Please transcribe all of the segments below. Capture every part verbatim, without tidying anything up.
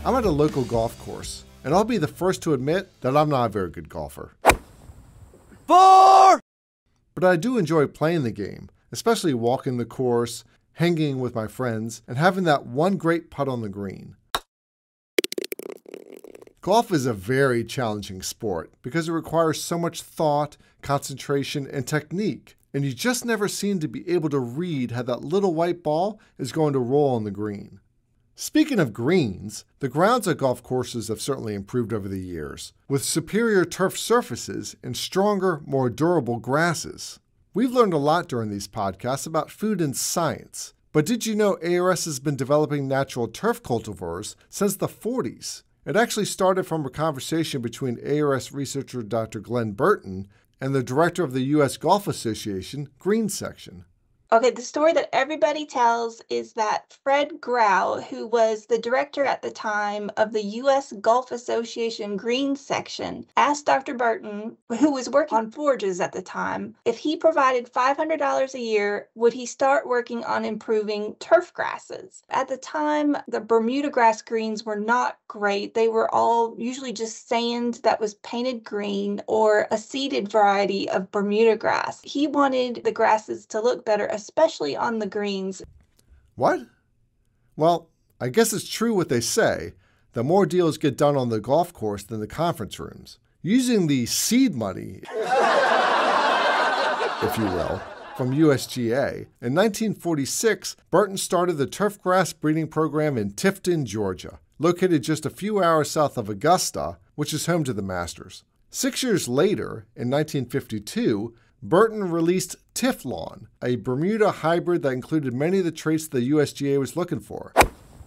I'm at a local golf course, and I'll be the first to admit that I'm not a very good golfer. Four! But I do enjoy playing the game, especially walking the course, hanging with my friends, and having that one great putt on the green. Golf is a very challenging sport because it requires so much thought, concentration, and technique, and you just never seem to be able to read how that little white ball is going to roll on the green. Speaking of greens, the grounds at golf courses have certainly improved over the years, with superior turf surfaces and stronger, more durable grasses. We've learned a lot during these podcasts about food and science, but did you know A R S has been developing natural turf cultivars since the forties? It actually started from a conversation between A R S researcher Doctor Glenn Burton and the director of the U S Golf Association Green Section. Okay, the story that everybody tells is that Fred Grau, who was the director at the time of the U S Golf Association Green Section, asked Doctor Burton, who was working on forages at the time, if he provided five hundred dollars a year, would he start working on improving turf grasses? At the time, the Bermuda grass greens were not great. They were all usually just sand that was painted green or a seeded variety of Bermuda grass. He wanted the grasses to look better, especially on the greens. What? Well, I guess it's true what they say, that more deals get done on the golf course than the conference rooms. Using the seed money, if you will, from U S G A, in nineteen forty-six, Burton started the turf grass breeding program in Tifton, Georgia, located just a few hours south of Augusta, which is home to the Masters. Six years later, in nineteen fifty-two, Burton released Tiflon, a Bermuda hybrid that included many of the traits the U S G A was looking for.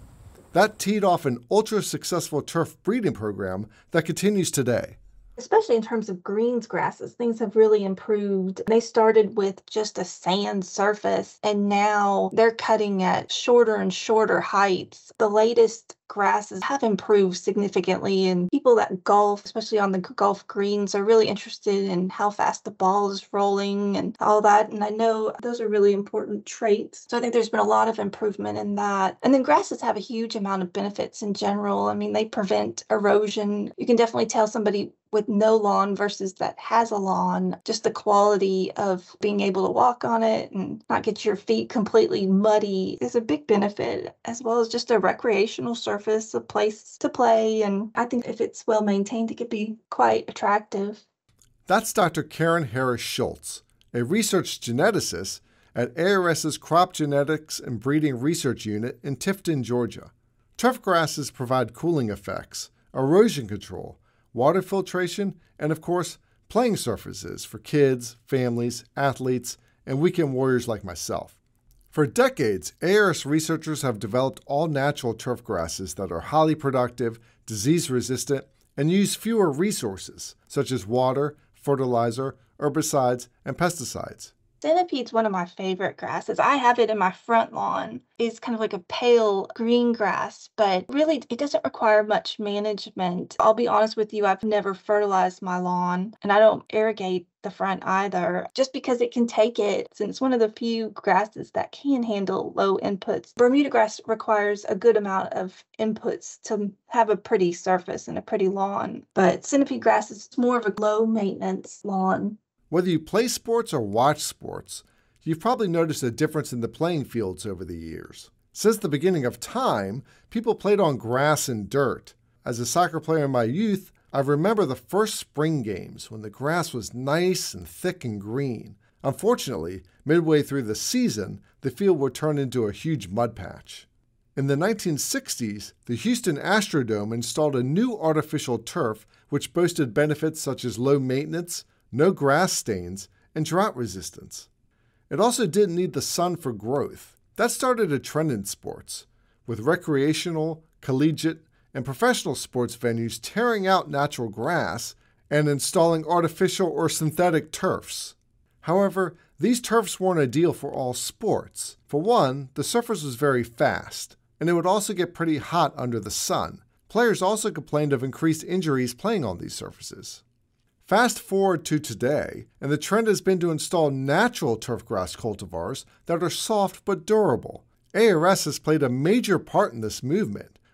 That teed off an ultra-successful turf breeding program that continues today. Especially in terms of greens grasses, things have really improved. They started with just a sand surface, and now they're cutting at shorter and shorter heights. The latest grasses have improved significantly, and people that golf, especially on the golf greens, are really interested in how fast the ball is rolling and all that. And I know those are really important traits. So I think there's been a lot of improvement in that. And then grasses have a huge amount of benefits in general. I mean, they prevent erosion. You can definitely tell somebody with no lawn versus that has a lawn, just the quality of being able to walk on it and not get your feet completely muddy is a big benefit, as well as just a recreational surface, a place to play. And I think if it's well maintained, it could be quite attractive. That's Doctor Karen Harris Schultz, a research geneticist at ARS's Crop Genetics and Breeding Research Unit in Tifton, Georgia. Turf grasses provide cooling effects, erosion control, water filtration, and of course, playing surfaces for kids, families, athletes, and weekend warriors like myself. For decades, A R S researchers have developed all-natural turf grasses that are highly productive, disease-resistant, and use fewer resources, such as water, fertilizer, herbicides, and pesticides. Centipede's one of my favorite grasses. I have it in my front lawn. It's kind of like a pale green grass, but really it doesn't require much management. I'll be honest with you, I've never fertilized my lawn, and I don't irrigate the front either, just because it can take it, since it's one of the few grasses that can handle low inputs. Bermuda grass requires a good amount of inputs to have a pretty surface and a pretty lawn, but centipede grass is more of a low maintenance lawn. Whether you play sports or watch sports, you've probably noticed a difference in the playing fields over the years. Since the beginning of time, people played on grass and dirt. As a soccer player in my youth, I remember the first spring games when the grass was nice and thick and green. Unfortunately, midway through the season, the field would turn into a huge mud patch. In the nineteen sixties, the Houston Astrodome installed a new artificial turf which boasted benefits such as low maintenance, no grass stains, and drought resistance. It also didn't need the sun for growth. That started a trend in sports, with recreational, collegiate, and professional sports venues tearing out natural grass and installing artificial or synthetic turfs. However, these turfs weren't ideal for all sports. For one, the surface was very fast, and it would also get pretty hot under the sun. Players also complained of increased injuries playing on these surfaces. Fast forward to today, and the trend has been to install natural turfgrass cultivars that are soft but durable. A R S has played a major part in this movement,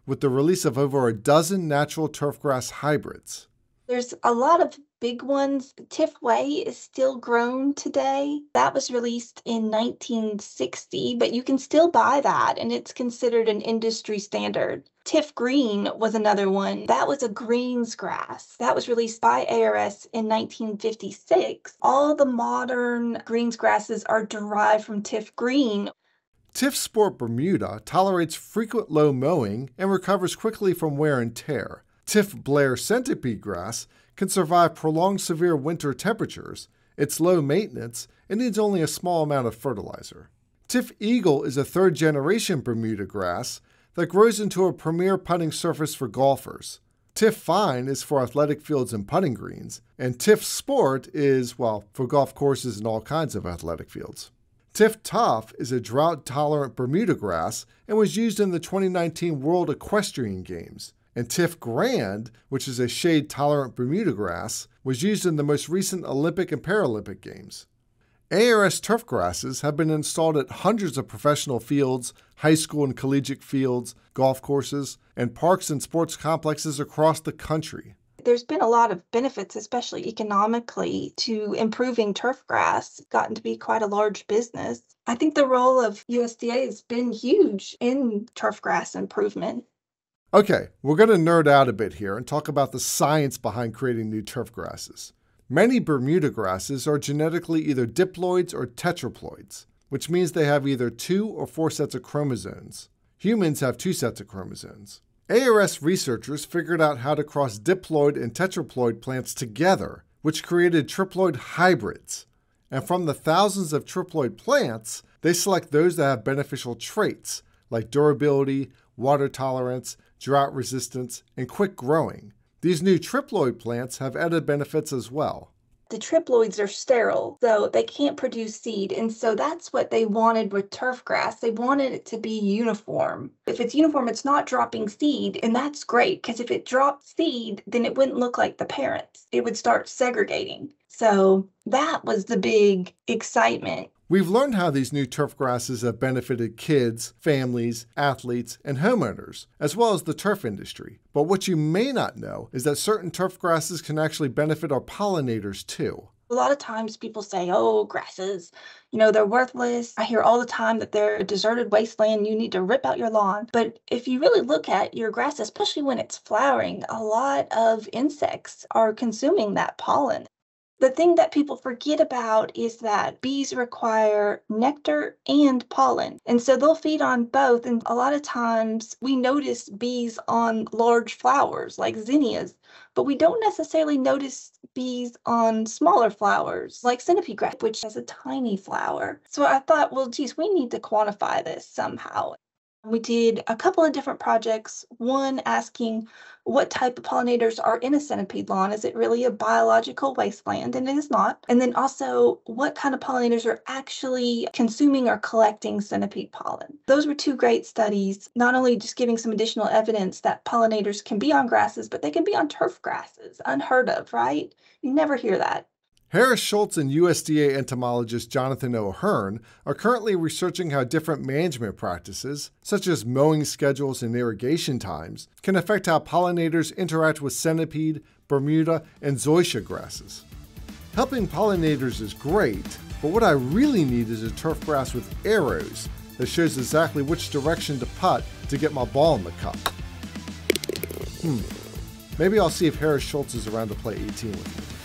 with the release of over a dozen natural turfgrass hybrids. There's a lot of big ones. Tifway is still grown today. That was released in nineteen sixty, but you can still buy that, and it's considered an industry standard. Tiff Green was another one. That was a greens grass. That was released by A R S in nineteen fifty-six. All the modern greens grasses are derived from Tiff Green. Tiff Sport Bermuda tolerates frequent low mowing and recovers quickly from wear and tear. Tiff Blair centipede grass can survive prolonged severe winter temperatures. It's low maintenance and needs only a small amount of fertilizer. Tiff Eagle is a third-generation Bermuda grass that grows into a premier putting surface for golfers. Tiff Fine is for athletic fields and putting greens, and Tiff Sport is, well, for golf courses and all kinds of athletic fields. Tiff Tough is a drought-tolerant Bermuda grass and was used in the twenty nineteen World Equestrian Games. And Tiff Grand, which is a shade-tolerant Bermuda grass, was used in the most recent Olympic and Paralympic Games. A R S turf grasses have been installed at hundreds of professional fields, high school and collegiate fields, golf courses, and parks and sports complexes across the country. There's been a lot of benefits, especially economically, to improving turf grass. It's gotten to be quite a large business. I think the role of U S D A has been huge in turf grass improvement. Okay, we're going to nerd out a bit here and talk about the science behind creating new turf grasses. Many Bermuda grasses are genetically either diploids or tetraploids, which means they have either two or four sets of chromosomes. Humans have two sets of chromosomes. A R S researchers figured out how to cross diploid and tetraploid plants together, which created triploid hybrids. And from the thousands of triploid plants, they select those that have beneficial traits like durability, water tolerance, drought resistance, and quick growing. These new triploid plants have added benefits as well. The triploids are sterile, so they can't produce seed, and so that's what they wanted with turf grass. They wanted it to be uniform. If it's uniform, it's not dropping seed, and that's great, because if it dropped seed, then it wouldn't look like the parents. It would start segregating. So that was the big excitement. We've learned how these new turf grasses have benefited kids, families, athletes, and homeowners, as well as the turf industry. But what you may not know is that certain turf grasses can actually benefit our pollinators too. A lot of times people say, oh, grasses, you know, they're worthless. I hear all the time that they're a deserted wasteland. You need to rip out your lawn. But if you really look at your grass, especially when it's flowering, a lot of insects are consuming that pollen. The thing that people forget about is that bees require nectar and pollen. And so they'll feed on both. And a lot of times we notice bees on large flowers like zinnias, but we don't necessarily notice bees on smaller flowers like centipede grass, which has a tiny flower. So I thought, well, geez, we need to quantify this somehow. We did a couple of different projects, one asking what type of pollinators are in a centipede lawn. Is it really a biological wasteland? And it is not. And then also, what kind of pollinators are actually consuming or collecting centipede pollen? Those were two great studies, not only just giving some additional evidence that pollinators can be on grasses, but they can be on turf grasses. Unheard of, right? You never hear that. Harris Schultz and U S D A entomologist Jonathan O'Hearn are currently researching how different management practices, such as mowing schedules and irrigation times, can affect how pollinators interact with centipede, Bermuda, and zoysia grasses. Helping pollinators is great, but what I really need is a turf grass with arrows that shows exactly which direction to putt to get my ball in the cup. Hmm. Maybe I'll see if Harris Schultz is around to play eighteen with me.